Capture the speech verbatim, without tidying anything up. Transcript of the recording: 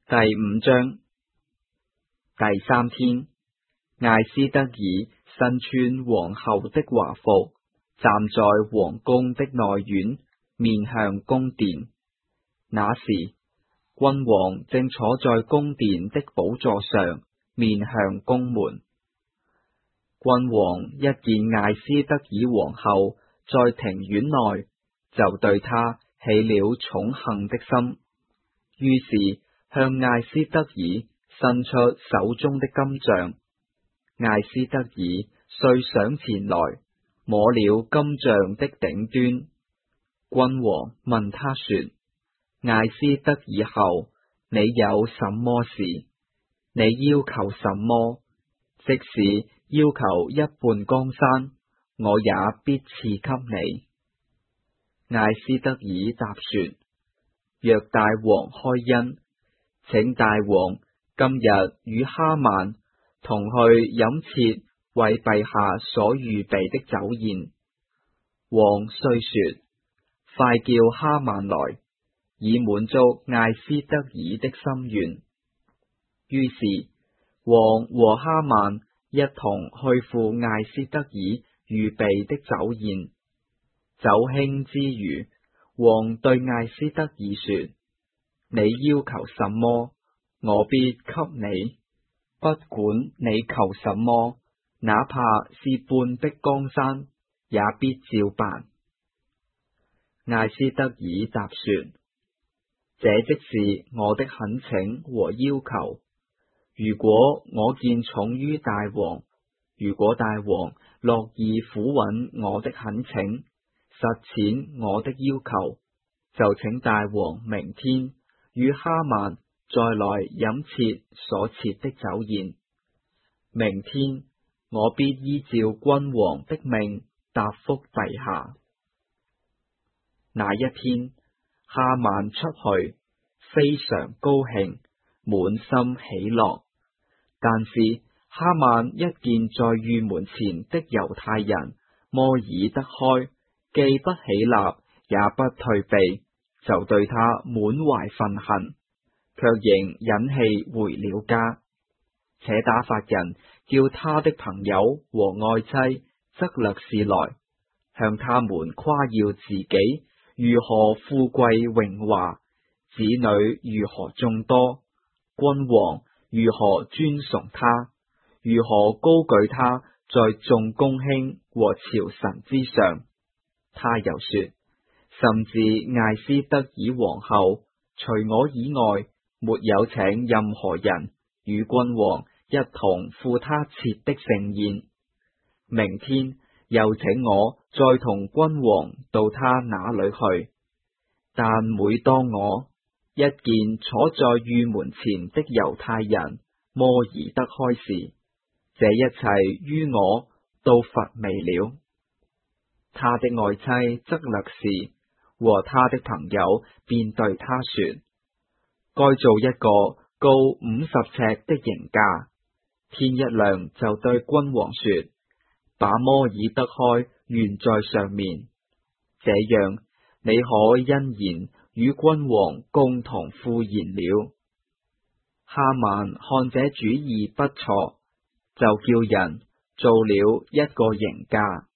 第五章。第三天，艾斯德爾身穿皇后的華服，站在皇宮的內院，面向宮殿。那時，君王正坐在宮殿的寶座上，面向宮門。君王一見艾斯德爾皇后在庭院內，就對她起了寵幸的心，於是向艾斯德爾伸出手中的金杖。艾斯德爾遂上前來，摸了金杖的頂端。君王問他說：艾斯德爾后，你有什麼事？你要求什麼？即使要求一半江山，我也必賜給你。艾斯德爾答說：若大王開恩，請大王今日與哈曼同去飲設為陛下所預備的酒宴。王遂說：快叫哈曼來，以滿足艾斯德爾的心願。於是王和哈曼一同去赴艾斯德爾預備的酒宴。酒興之餘，王對艾斯德爾說：你要求什麼，我必給你，不管你求什麼，哪怕是半壁江山，也必照辦。艾斯德爾答說：這即是我的懇請和要求。如果我見重於大王，如果大王樂意撫允我的懇請，實踐我的要求，就請大王明天與哈曼再來飲設所設的酒宴。明天我必依照君王的命答覆陛下。那一天，哈曼出去，非常高興，滿心喜樂。但是哈曼一見在御門前的猶太人摩爾德開既不起立也不退避，就對他滿懷憤恨，卻仍忍氣回了家。且打發人叫他的朋友和愛妻則勒士來，向他們誇耀自己如何富貴榮華，子女如何眾多，君王如何尊崇他，如何高舉他在眾公卿和朝臣之上。他又說：甚至艾斯德爾皇后除我以外，沒有請任何人與君王一同赴他設的盛宴。明天又請我再同君王到他那裏去。但每當我一見坐在御門前的猶太人摩爾德開時，這一切於我都乏味了。他的愛妻則勒士和他的朋友便對他說：該做一個高五十尺的刑架，天一亮就對君王說，把摩爾德開懸在上面，這樣你可欣然與君王共同赴宴了。哈曼看這主意不錯，就叫人做了一個刑架。